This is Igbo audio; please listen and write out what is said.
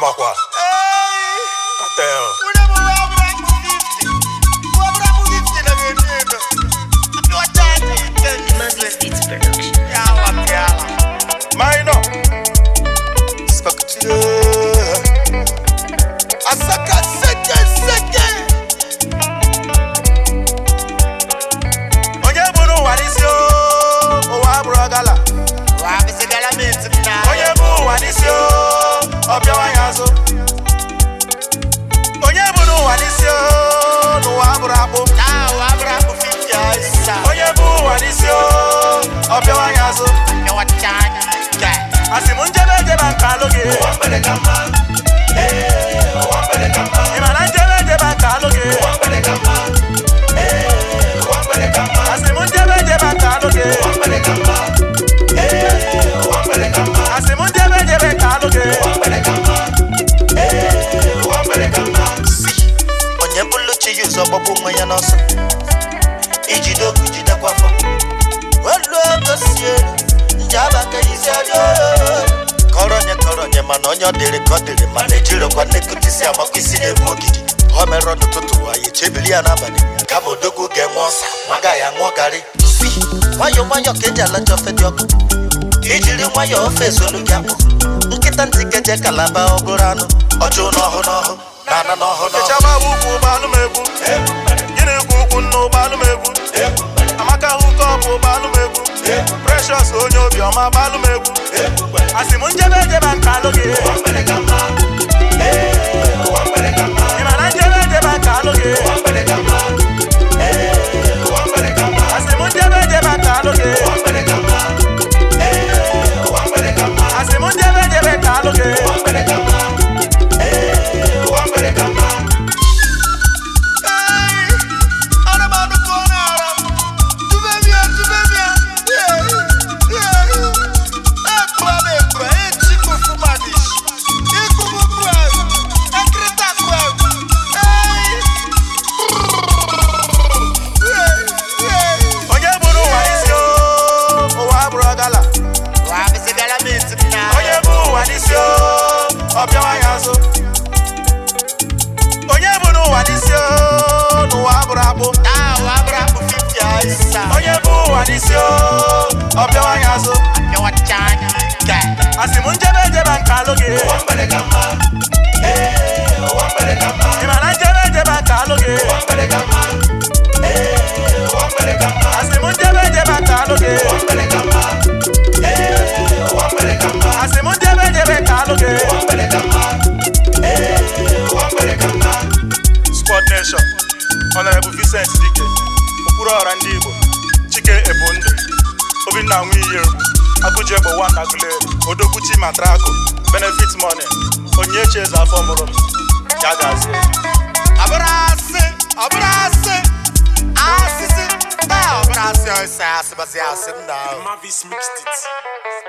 Amakwa. Cartel. Mavis Beats Production. Minor. Asaka seke. Onye buru warisio, owa brogala. Wa bisigala mitina. Onye buru warisio, obyawa yazo. Onye buru warisio, owa brabo. Wa brabo fikia isa. Onye buru warisio, obyawa yazo. Nyawa chanya. Asimunjebe bankaloge. Wambele kama. Wambele kama. Imana jebe bankaloge. Wambele kama. Wambele kama. Asimunjebe bankaloge. Wambele kama. Wambele kama. Asimunjebe bankaloge. Wambele kama. Wambele kama. Onye bulu chi yuzo bobu mwanya nosa. Ijido kujida kwafa. Welu dosie. Njaba ke yisiajo. Koronye mana onye dịrị ka ọ dịrị mana ejiro kwa nekutisi amakwisi na-ebu ogidi o mere n'ụtụtụ anyị chebili ya n'abalị kama odogwu ga-enwe ọsa maga ya ṅụọ garị nwayọọ ka eji alacha ofe dị ọkụ ijiri nwayọọ ofe ezolu gị akpụ nkịta ntị keje kalaba ọ bụrụ anụ ọjọọ n'ọhụ na ana n'ọhụ echaba ukwu ụgbọalụ m egwu gịnị kwu ukwu nna ụgbọalụ m egwu amaka hụ kọpụ ụgbọalụ m egwu Precious onye obiọma ụgbọalụ m egwu Asimunjebe bankaloge. Wambele kama. Wambele kama. Imana jebe bankaloge. Wambele kama. Wambele kama. Asimunjebe bankaloge. Wambele kama. Wambele kama. Asimunjebe bankaloge. Wambele kama. Wambele kama. Onye bunu wadisio nuwa brabo wa brabo fitia isa onye bu wadisio obyawa yazo obyawa chanya Asimunjebe bankaloge wambele kama wambele kama imana jebe bankaloge wambele kama wambele kama Asimunjebe bankaloge wambele kama wambele kama Asimunjebe bankaloge wambele kama Squad Nation, Honorable Vincent Dike, Okuro Randibo, Chike Ebonde, Obinna Nwiye, Agujebo Wanagule, Odoguchi Matrako, Benefit Money, Onyeche Zafomoro, Yagazi. Abrase, Asisi, Abrase, Mavis mixed it.